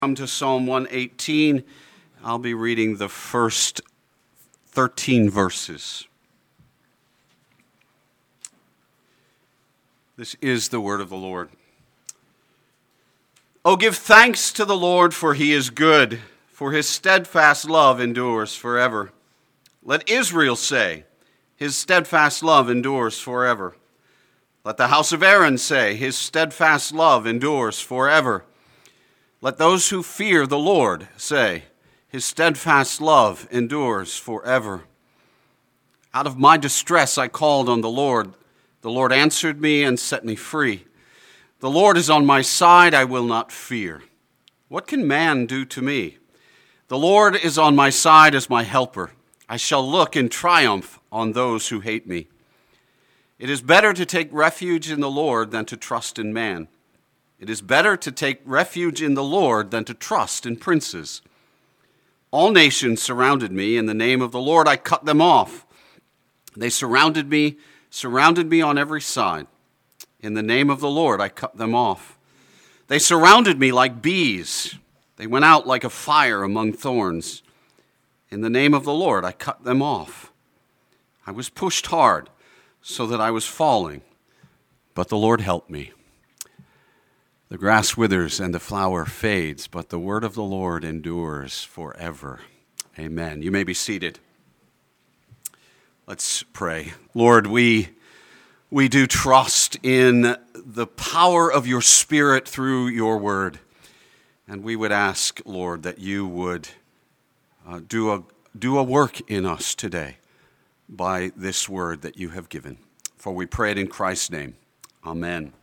Come to Psalm 118. I'll be reading the first 13 verses. This is the word of the Lord. Oh, give thanks to the Lord, for he is good, for his steadfast love endures forever. Let Israel say, his steadfast love endures forever. Let the house of Aaron say, his steadfast love endures forever. Let those who fear the Lord say, his steadfast love endures forever. Out of my distress I called on the Lord. The Lord answered me and set me free. The Lord is on my side, I will not fear. What can man do to me? The Lord is on my side as my helper. I shall look in triumph on those who hate me. It is better to take refuge in the Lord than to trust in man. It is better to take refuge in the Lord than to trust in princes. All nations surrounded me. In the name of the Lord, I cut them off. They surrounded me on every side. In the name of the Lord, I cut them off. They surrounded me like bees. They went out like a fire among thorns. In the name of the Lord, I cut them off. I was pushed hard so that I was falling, but the Lord helped me. The grass withers and the flower fades, but the word of the Lord endures forever. Amen. You may be seated. Let's pray. Lord, we do trust in the power of your Spirit through your word. And we would ask, Lord, that you would do a work in us today by this word that you have given. For we pray it in Christ's name. Amen.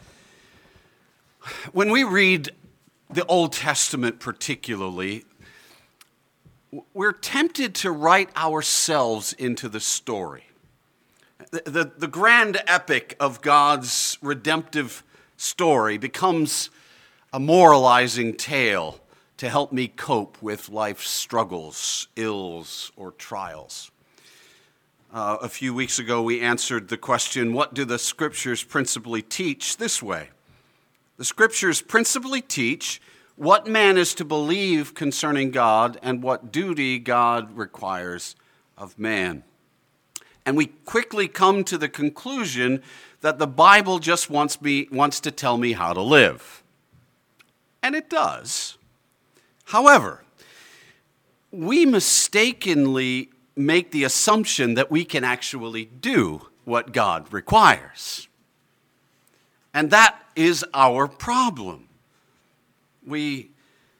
When we read the Old Testament particularly, we're tempted to write ourselves into the story. The grand epic of God's redemptive story becomes a moralizing tale to help me cope with life's struggles, ills, or trials. A few weeks ago, we answered the question, what do the Scriptures principally teach, this way? The Scriptures principally teach what man is to believe concerning God and what duty God requires of man. And we quickly come to the conclusion that the Bible just wants to tell me how to live. And it does. However, we mistakenly make the assumption that we can actually do what God requires. And that is our problem. We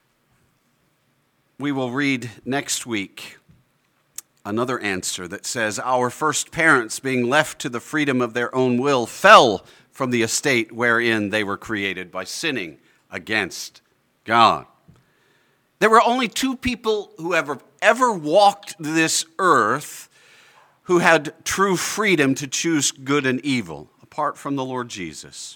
will read next week another answer that says, our first parents, being left to the freedom of their own will, fell from the estate wherein they were created by sinning against God. There were only two people who ever walked this earth who had true freedom to choose good and evil, apart from the Lord Jesus.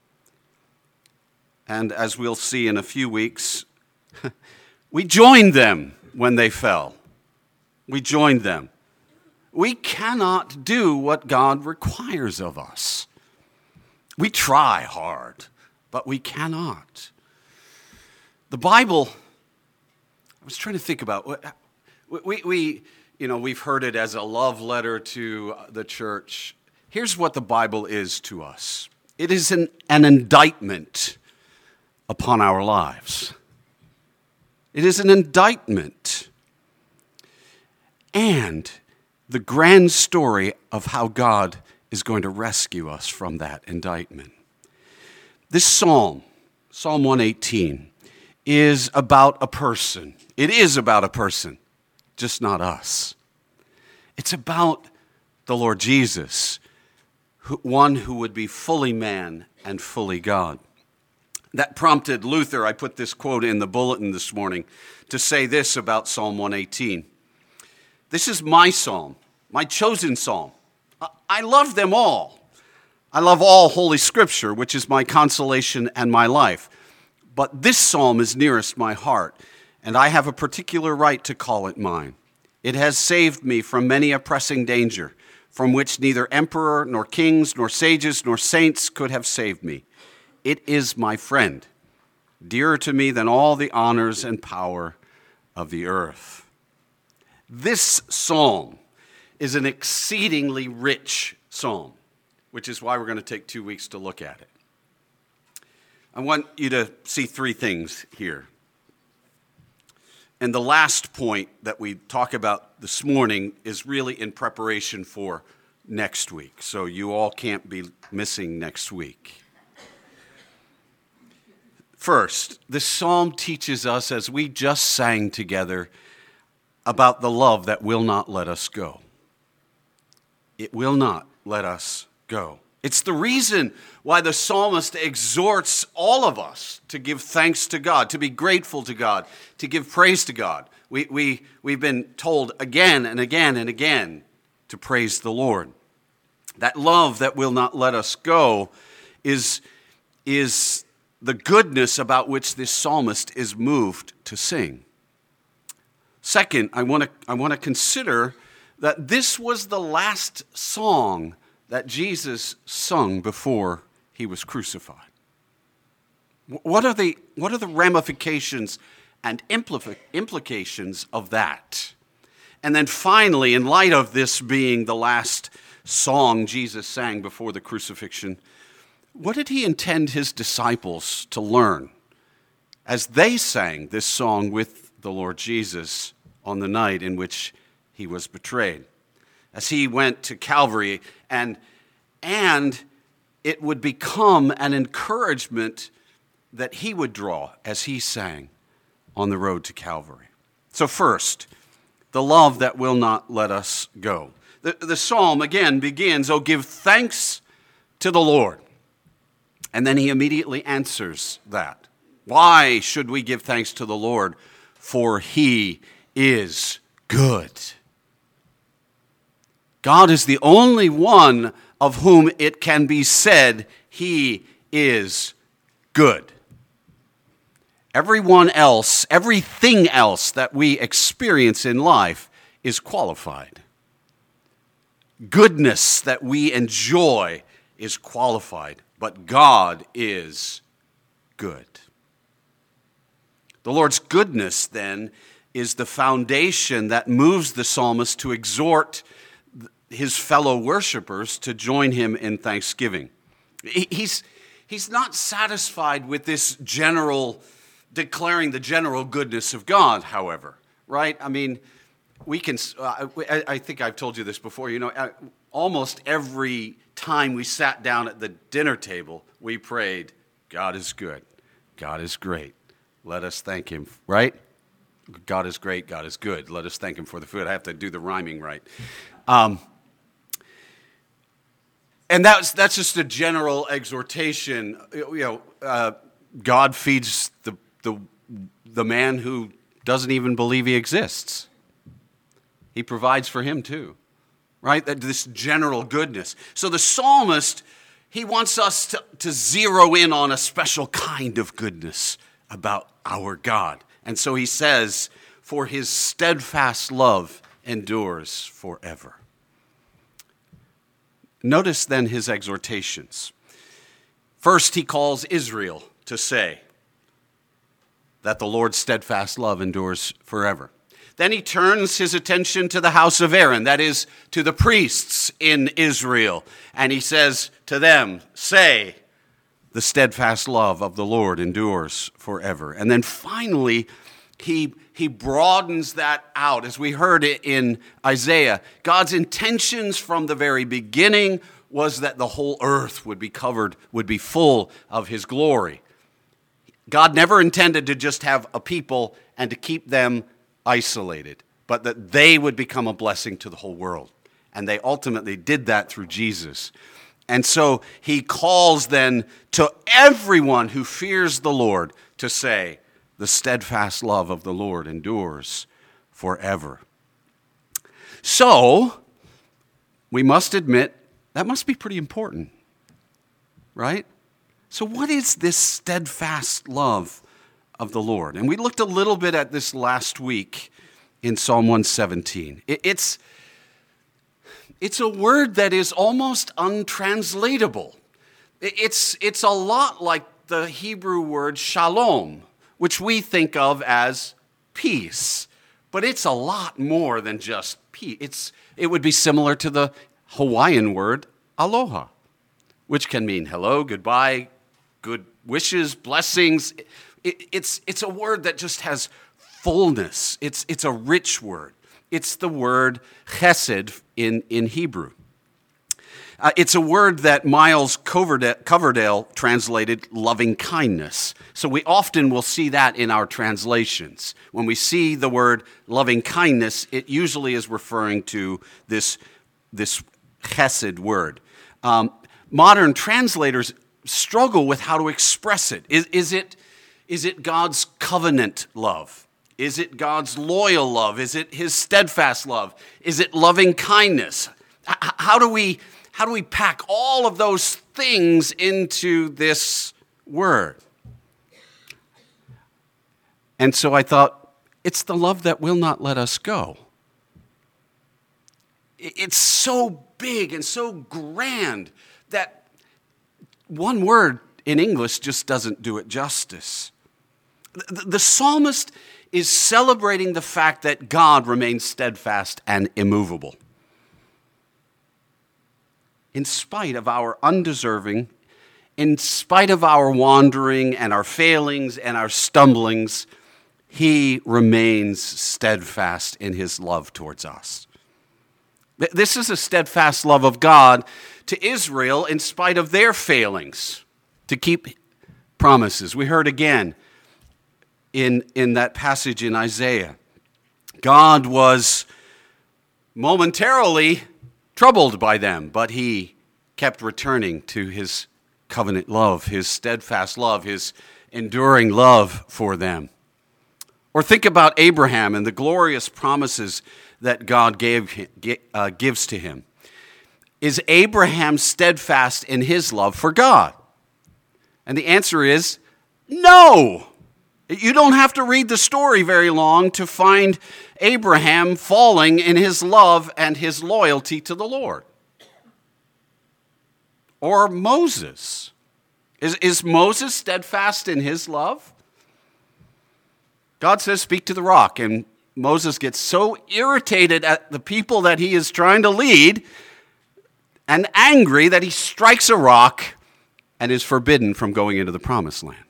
And as we'll see in a few weeks, we joined them when they fell. We joined them. We cannot do what God requires of us. We try hard, but we cannot. The Bible, I was trying to think about, we've heard it as a love letter to the church. Here's what the Bible is to us. It is an indictment upon our lives. It is an indictment and the grand story of how God is going to rescue us from that indictment. This Psalm 118, is about a person. It is about a person, just not us. It's about the Lord Jesus, one who would be fully man and fully God. That prompted Luther, I put this quote in the bulletin this morning, to say this about Psalm 118. This is my psalm, my chosen psalm. I love them all. I love all Holy Scripture, which is my consolation and my life. But this psalm is nearest my heart, and I have a particular right to call it mine. It has saved me from many a pressing danger, from which neither emperor, nor kings, nor sages, nor saints could have saved me. It is my friend. dearer to me than all the honors and power of the earth. This psalm is an exceedingly rich psalm, which is why we're going to take 2 weeks to look at it. I want you to see three things here. And the last point that we talk about this morning is really in preparation for next week. So you all can't be missing next week. First, this psalm teaches us, as we just sang together, about the love that will not let us go. It will not let us go. It's the reason why the psalmist exhorts all of us to give thanks to God, to be grateful to God, to give praise to God. We've been told again and again and again to praise the Lord. That love that will not let us go is the goodness about which this psalmist is moved to sing. Second, I want to consider that this was the last song that Jesus sung before he was crucified. What are the ramifications and implications of that? And then finally, in light of this being the last song Jesus sang before the crucifixion, what did he intend his disciples to learn as they sang this song with the Lord Jesus on the night in which he was betrayed? As he went to Calvary, and it would become an encouragement that he would draw as he sang on the road to Calvary. So first, the love that will not let us go. The psalm again begins, "Oh, give thanks to the Lord." And then he immediately answers that. Why should we give thanks to the Lord? For he is good. God is the only one of whom it can be said he is good. Everyone else, everything else that we experience in life is qualified. Goodness that we enjoy is qualified, but God is good. The Lord's goodness, then, is the foundation that moves the psalmist to exhort his fellow worshipers to join him in thanksgiving. He's not satisfied with this declaring the general goodness of God, however, right? I mean, we can, I think I've told you this before, almost every time we sat down at the dinner table, we prayed, God is good, God is great, let us thank him, right? God is great, God is good, let us thank him for the food. I have to do the rhyming right. And that's just a general exhortation. God feeds the man who doesn't even believe he exists. He provides for him too, right? This general goodness. So the psalmist, he wants us to zero in on a special kind of goodness about our God. And so he says, for his steadfast love endures forever. Notice then his exhortations. First, he calls Israel to say that the Lord's steadfast love endures forever. Then he turns his attention to the house of Aaron, that is, to the priests in Israel. And he says to them, say, the steadfast love of the Lord endures forever. And then finally, he broadens that out. As we heard it in Isaiah, God's intentions from the very beginning was that the whole earth would be covered, would be full of his glory. God never intended to just have a people and to keep them isolated, but that they would become a blessing to the whole world. And they ultimately did that through Jesus. And so he calls then to everyone who fears the Lord to say, the steadfast love of the Lord endures forever. So, we must admit, that must be pretty important, right? So what is this steadfast love of the Lord? And we looked a little bit at this last week in Psalm 117. It's a word that is almost untranslatable. It's a lot like the Hebrew word shalom, which we think of as peace. But it's a lot more than just peace. It would be similar to the Hawaiian word aloha, which can mean hello, goodbye, good wishes, blessings. It's a word that just has fullness. It's a rich word. It's the word chesed in Hebrew. It's a word that Miles Coverdale translated loving kindness. So we often will see that in our translations. When we see the word loving kindness, it usually is referring to this chesed word. Modern translators struggle with how to express it. Is it God's covenant love? Is it God's loyal love? Is it his steadfast love? Is it loving kindness? How do we pack all of those things into this word? And so I thought, it's the love that will not let us go. It's so big and so grand that one word in English just doesn't do it justice. The psalmist is celebrating the fact that God remains steadfast and immovable. In spite of our undeserving, in spite of our wandering and our failings and our stumblings, he remains steadfast in his love towards us. This is a steadfast love of God to Israel in spite of their failings to keep promises. We heard again in that passage in Isaiah. God was momentarily troubled by them, but he kept returning to his covenant love, his steadfast love, his enduring love for them. Or think about Abraham and the glorious promises that God gives to him. Is Abraham steadfast in his love for God? And the answer is no. You don't have to read the story very long to find Abraham falling in his love and his loyalty to the Lord. Or Moses. Is Moses steadfast in his love? God says, speak to the rock. And Moses gets so irritated at the people that he is trying to lead and angry that he strikes a rock and is forbidden from going into the promised land.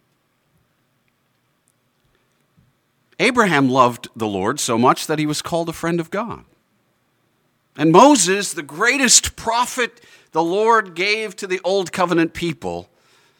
Abraham loved the Lord so much that he was called a friend of God. And Moses, the greatest prophet the Lord gave to the old covenant people,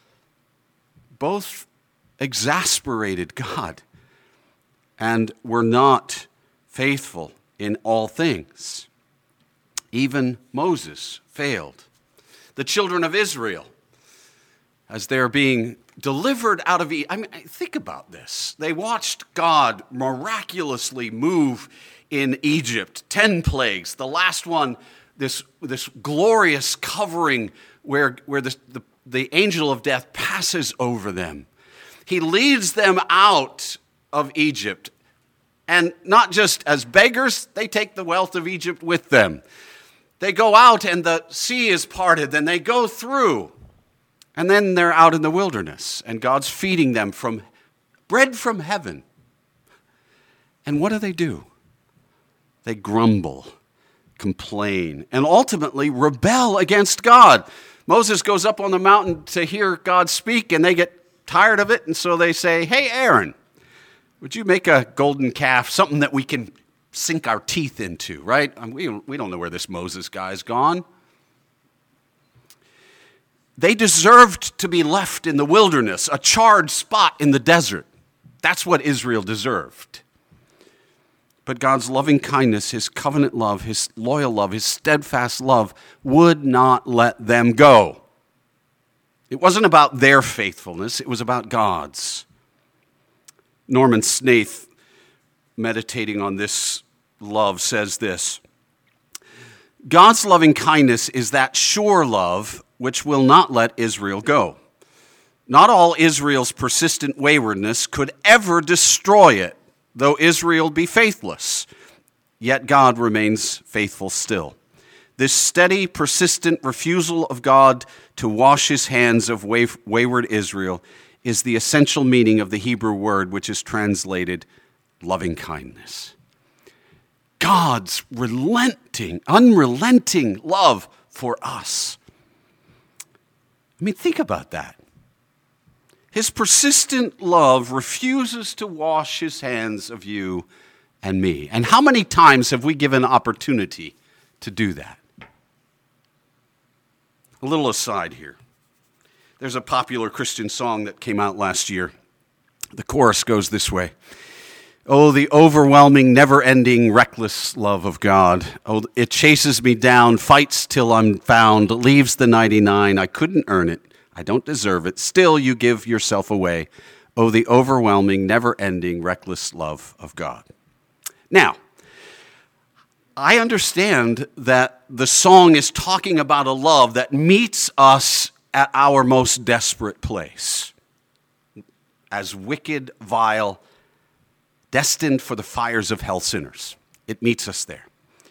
both exasperated God and were not faithful in all things. Even Moses failed. The children of Israel, as they're being delivered out of Egypt. I mean, think about this. They watched God miraculously move in Egypt. 10 plagues. The last one, this glorious covering where the angel of death passes over them. He leads them out of Egypt. And not just as beggars, they take the wealth of Egypt with them. They go out and the sea is parted. Then they go through. And then they're out in the wilderness, and God's feeding them from bread from heaven. And what do? They grumble, complain, and ultimately rebel against God. Moses goes up on the mountain to hear God speak, and they get tired of it, and so they say, hey, Aaron, would you make a golden calf, something that we can sink our teeth into, right? We don't know where this Moses guy's gone. They deserved to be left in the wilderness, a charred spot in the desert. That's what Israel deserved. But God's loving kindness, his covenant love, his loyal love, his steadfast love would not let them go. It wasn't about their faithfulness, it was about God's. Norman Snaith, meditating on this love, says this: God's loving kindness is that sure love which will not let Israel go. Not all Israel's persistent waywardness could ever destroy it, though Israel be faithless. Yet God remains faithful still. This steady, persistent refusal of God to wash his hands of wayward Israel is the essential meaning of the Hebrew word, which is translated loving kindness. God's unrelenting love for us. I mean, think about that. His persistent love refuses to wash his hands of you and me. And how many times have we given opportunity to do that? A little aside here. There's a popular Christian song that came out last year. The chorus goes this way. Oh, the overwhelming, never-ending, reckless love of God. Oh, it chases me down, fights till I'm found, leaves the 99. I couldn't earn it. I don't deserve it. Still, you give yourself away. Oh, the overwhelming, never-ending, reckless love of God. Now, I understand that the song is talking about a love that meets us at our most desperate place. As wicked, vile, destined for the fires of hell sinners. It meets us there.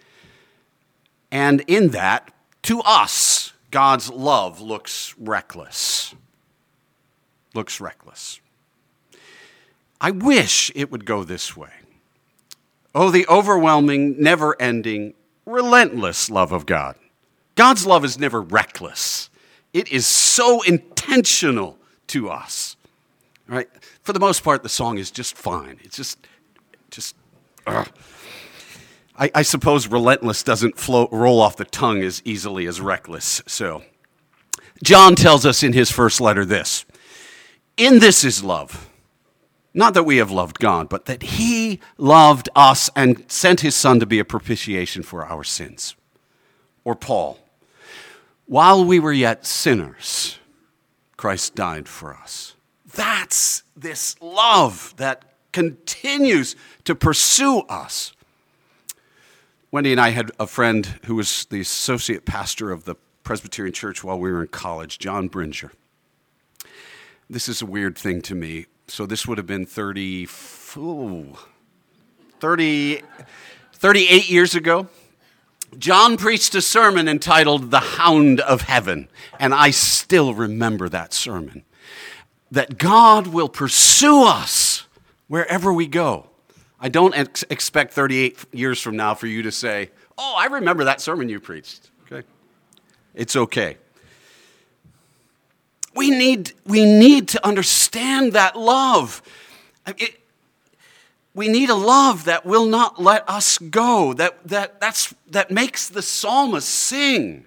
And in that, to us, God's love looks reckless. Looks reckless. I wish it would go this way. Oh, the overwhelming, never-ending, relentless love of God. God's love is never reckless. It is so intentional to us. Right? For the most part, the song is just fine. It's just. I suppose relentless doesn't roll off the tongue as easily as reckless. So, John tells us in his first letter this. In this is love. Not that we have loved God, but that he loved us and sent his son to be a propitiation for our sins. Or Paul. While we were yet sinners, Christ died for us. That's this love that continues to pursue us. Wendy and I had a friend who was the associate pastor of the Presbyterian Church while we were in college, John Bringer. This is a weird thing to me. So this would have been 38 years ago. John preached a sermon entitled The Hound of Heaven, and I still remember that sermon. That God will pursue us wherever we go. I don't expect 38 years from now for you to say, oh, I remember that sermon you preached. Okay, it's okay. We need to understand that love. We need a love that will not let us go, that makes the psalmist sing.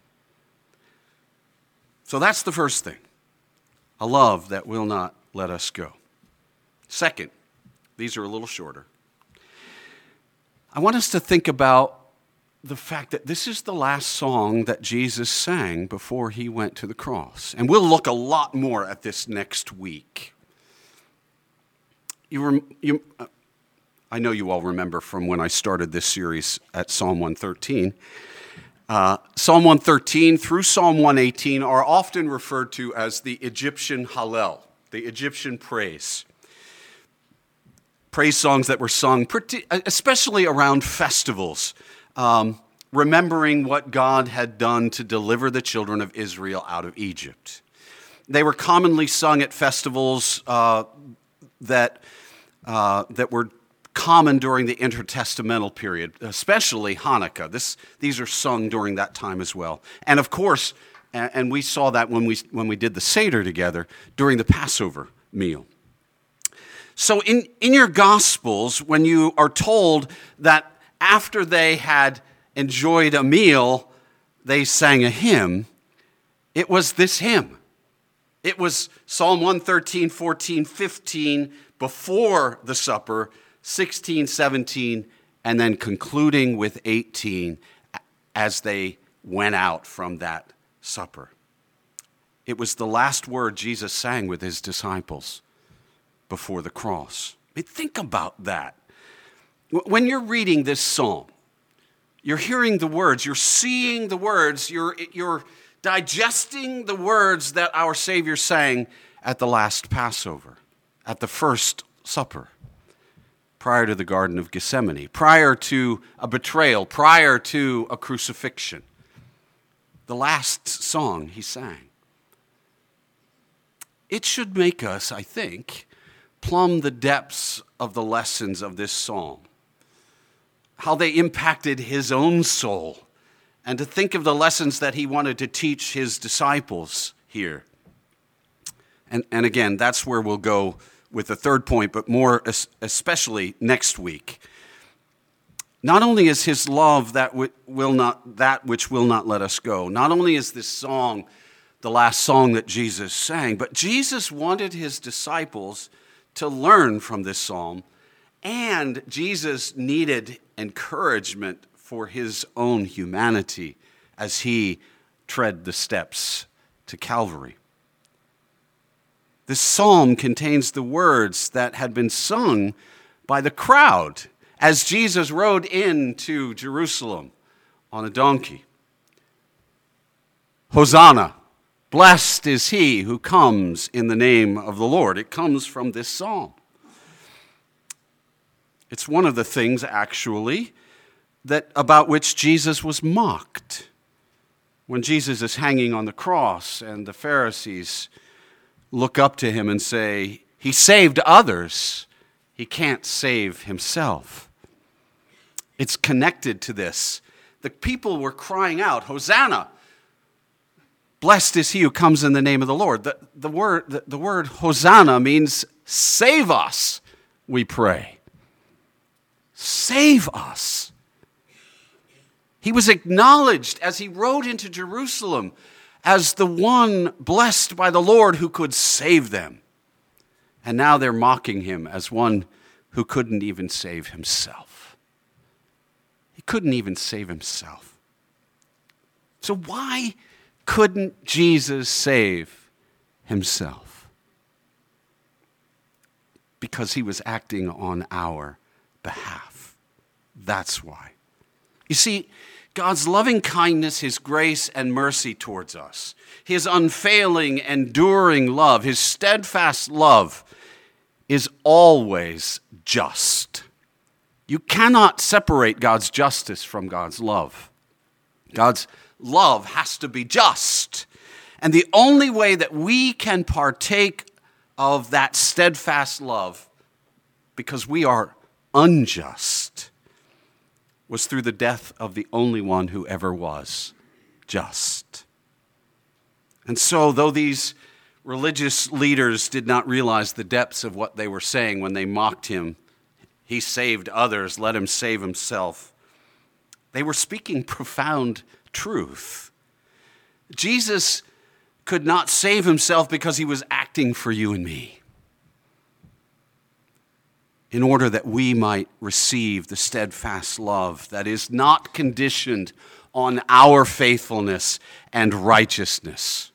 So that's the first thing. A love that will not let us go. Second, these are a little shorter. I want us to think about the fact that this is the last song that Jesus sang before he went to the cross. And we'll look a lot more at this next week. I know you all remember from when I started this series at Psalm 113. Psalm 113 through Psalm 118 are often referred to as the Egyptian Hallel, the Egyptian praise. Praise songs that were sung especially around festivals, remembering what God had done to deliver the children of Israel out of Egypt. They were commonly sung at festivals that were common during the intertestamental period, especially Hanukkah. These are sung during that time as well. And of course, and we saw that when we did the Seder together during the Passover meal. So in your Gospels, when you are told that after they had enjoyed a meal, they sang a hymn, it was this hymn. It was Psalm 113, 14, 15 before the supper, 16, 17, and then concluding with 18 as they went out from that supper. It was the last word Jesus sang with his disciples before the cross. I mean, think about that. When you're reading this psalm, you're hearing the words, you're seeing the words, you're digesting the words that our Savior sang at the last Passover, at the first supper, prior to the Garden of Gethsemane, prior to a betrayal, prior to a crucifixion. the last song he sang. It should make us, I think, plumb the depths of the lessons of this psalm, how they impacted his own soul, and to think of the lessons that he wanted to teach his disciples here. And again, that's where we'll go with the third point, but more especially next week. Not only is his love that which will not let us go, not only is this song the last song that Jesus sang, but Jesus wanted his disciples to learn from this psalm, and Jesus needed encouragement for his own humanity as he tread the steps to Calvary. This psalm contains the words that had been sung by the crowd as Jesus rode into Jerusalem on a donkey. Hosanna, blessed is he who comes in the name of the Lord. It comes from this psalm. It's one of the things, actually, that about which Jesus was mocked. When Jesus is hanging on the cross and the Pharisees look up to him and say, he saved others, he can't save himself. It's connected to this. The people were crying out, Hosanna! Blessed is he who comes in the name of the Lord. The word Hosanna means save us, we pray. Save us. He was acknowledged as he rode into Jerusalem as the one blessed by the Lord who could save them. And now they're mocking him as one who couldn't even save himself. He couldn't even save himself. So why couldn't Jesus save himself? Because he was acting on our behalf. That's why. You see, God's loving kindness, his grace and mercy towards us, his unfailing, enduring love, his steadfast love is always just. You cannot separate God's justice from God's love. God's love has to be just. And the only way that we can partake of that steadfast love, because we are unjust, was through the death of the only one who ever was just. And so, though these religious leaders did not realize the depths of what they were saying when they mocked him, he saved others, let him save himself, they were speaking profound truth. Jesus could not save himself because he was acting for you and me, in order that we might receive the steadfast love that is not conditioned on our faithfulness and righteousness,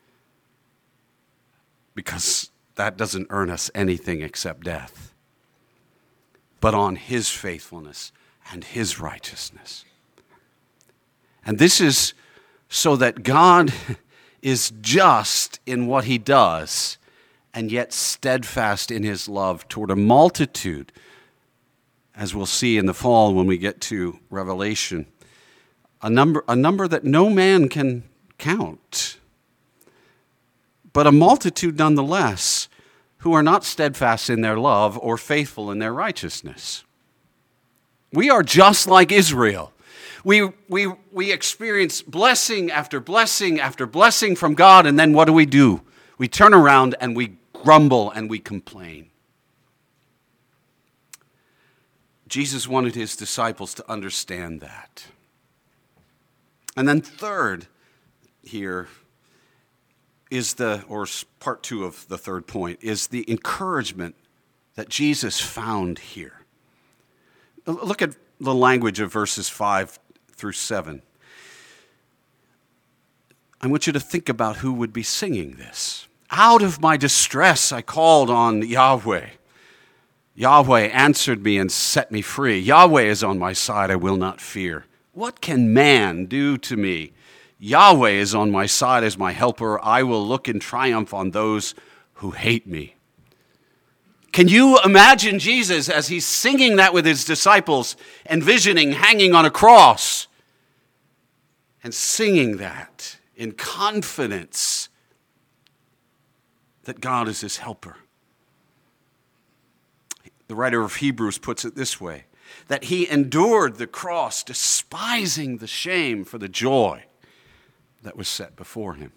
because that doesn't earn us anything except death, but on his faithfulness and his righteousness. And this is so that God is just in what he does, and yet steadfast in his love toward a multitude, as we'll see in the fall when we get to Revelation, a number that no man can count, but a multitude nonetheless who are not steadfast in their love or faithful in their righteousness. We are just like Israel. We experience blessing after blessing after blessing from God, and then what do? We turn around and we grumble and we complain. Jesus wanted his disciples to understand that. And then third here is part two of the third point, is the encouragement that Jesus found here. Look at the language of verses 5 through 7. I want you to think about who would be singing this. Out of my distress, I called on Yahweh. Yahweh answered me and set me free. Yahweh is on my side, I will not fear. What can man do to me? Yahweh is on my side as my helper. I will look in triumph on those who hate me. Can you imagine Jesus as he's singing that with his disciples, envisioning hanging on a cross? and singing that in confidence that God is his helper. The writer of Hebrews puts it this way, that he endured the cross, despising the shame for the joy that was set before him.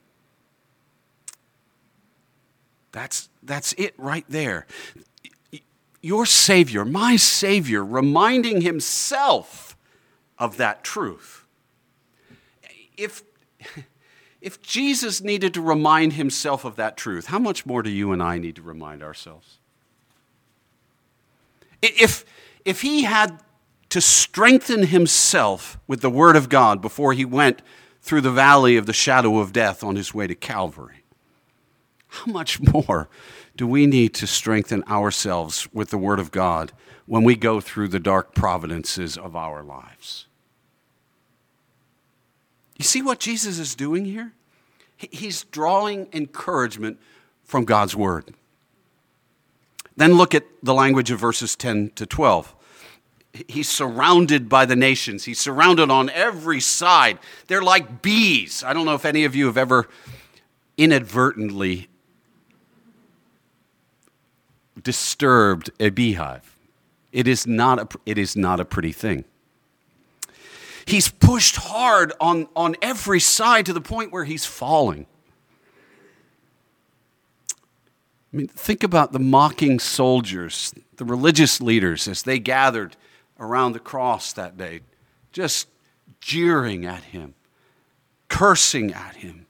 That's it right there. Your Savior, my Savior, reminding himself of that truth. If Jesus needed to remind himself of that truth, how much more do you and I need to remind ourselves? If he had to strengthen himself with the Word of God before he went through the valley of the shadow of death on his way to Calvary, how much more do we need to strengthen ourselves with the Word of God when we go through the dark providences of our lives? You see what Jesus is doing here? He's drawing encouragement from God's Word. Then look at the language of verses 10 to 12. He's surrounded by the nations. He's surrounded on every side. They're like bees. I don't know if any of you have ever inadvertently disturbed a beehive. It is not a pretty thing. He's pushed hard on every side to the point where he's falling. I mean, think about the mocking soldiers, the religious leaders, as they gathered around the cross that day, just jeering at him, cursing at him.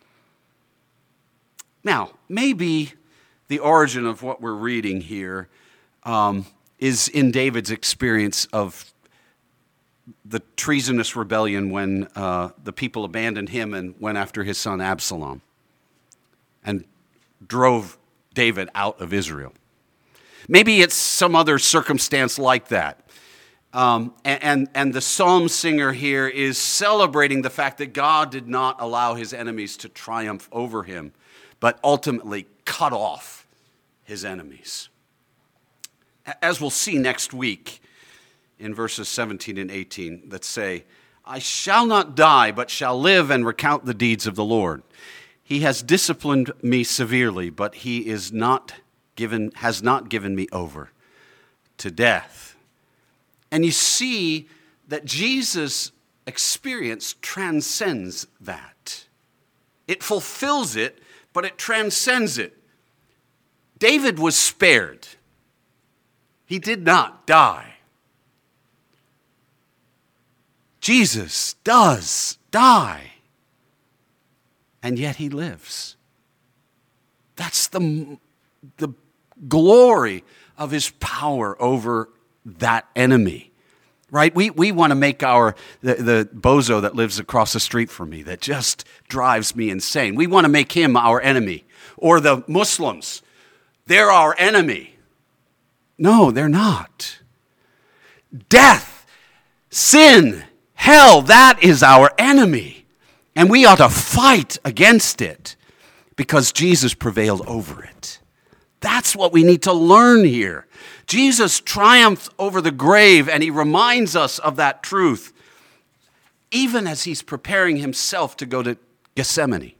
Now, maybe the origin of what we're reading here is in David's experience of the treasonous rebellion when the people abandoned him and went after his son Absalom and drove David out of Israel. Maybe it's some other circumstance like that. And the psalm singer here is celebrating the fact that God did not allow his enemies to triumph over him, but ultimately cut off his enemies. As we'll see next week in verses 17 and 18 that say, I shall not die, but shall live and recount the deeds of the Lord. He has disciplined me severely, but he has not given me over to death. And you see that Jesus' experience transcends that. It fulfills it, but it transcends it. David was spared. He did not die. Jesus does die. And yet he lives. That's the glory of his power over that enemy, right? We want to make the bozo that lives across the street from me that just drives me insane. We want to make him our enemy. Or the Muslims, they're our enemy. No, they're not. Death, sin, hell, that is our enemy. And we ought to fight against it because Jesus prevailed over it. That's what we need to learn here. Jesus triumphed over the grave, and he reminds us of that truth, even as he's preparing himself to go to Gethsemane.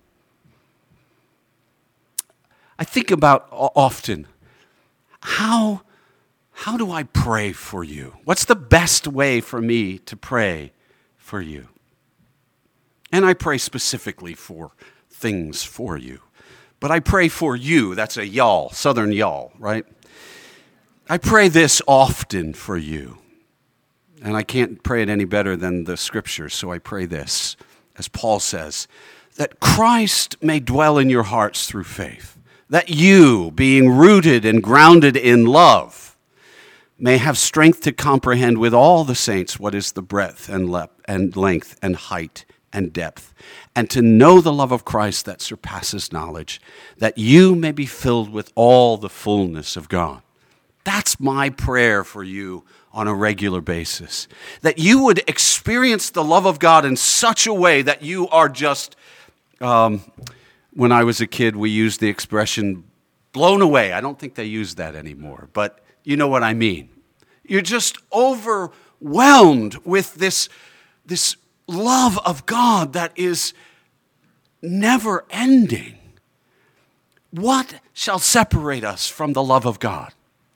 I think about often, how do I pray for you? What's the best way for me to pray for you? And I pray specifically for things for you. But I pray for you. That's a y'all, southern y'all, right? I pray this often for you. And I can't pray it any better than the scriptures, so I pray this, as Paul says, that Christ may dwell in your hearts through faith, that you, being rooted and grounded in love, may have strength to comprehend with all the saints what is the breadth and length and height and depth, and to know the love of Christ that surpasses knowledge, that you may be filled with all the fullness of God. That's my prayer for you on a regular basis, that you would experience the love of God in such a way that you are just, when I was a kid, we used the expression blown away. I don't think they use that anymore, but you know what I mean. You're just overwhelmed with this love of God that is never ending. What shall separate us from the love of God?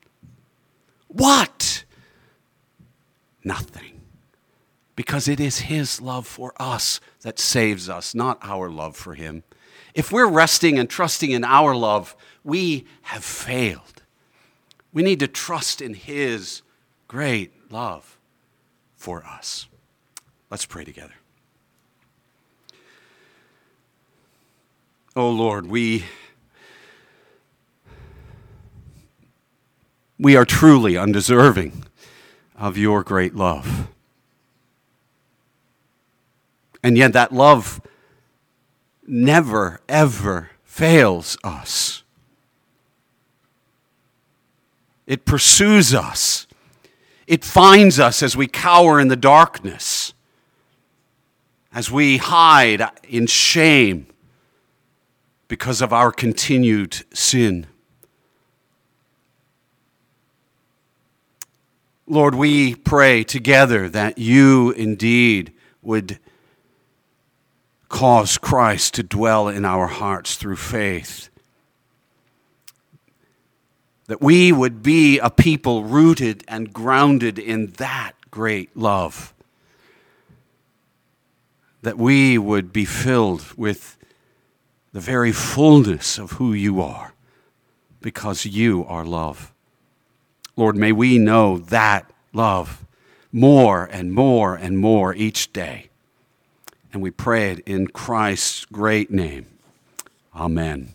What? Nothing. Because it is his love for us that saves us, not our love for him. If we're resting and trusting in our love, we have failed. We need to trust in his great love for us. Let's pray together. Oh Lord, we are truly undeserving of your great love. And yet that love never, ever fails us. It pursues us. It finds us as we cower in the darkness, as we hide in shame because of our continued sin. Lord, we pray together that you indeed would cause Christ to dwell in our hearts through faith. That we would be a people rooted and grounded in that great love. That we would be filled with the very fullness of who you are, because you are love. Lord, may we know that love more and more and more each day. And we pray it in Christ's great name. Amen.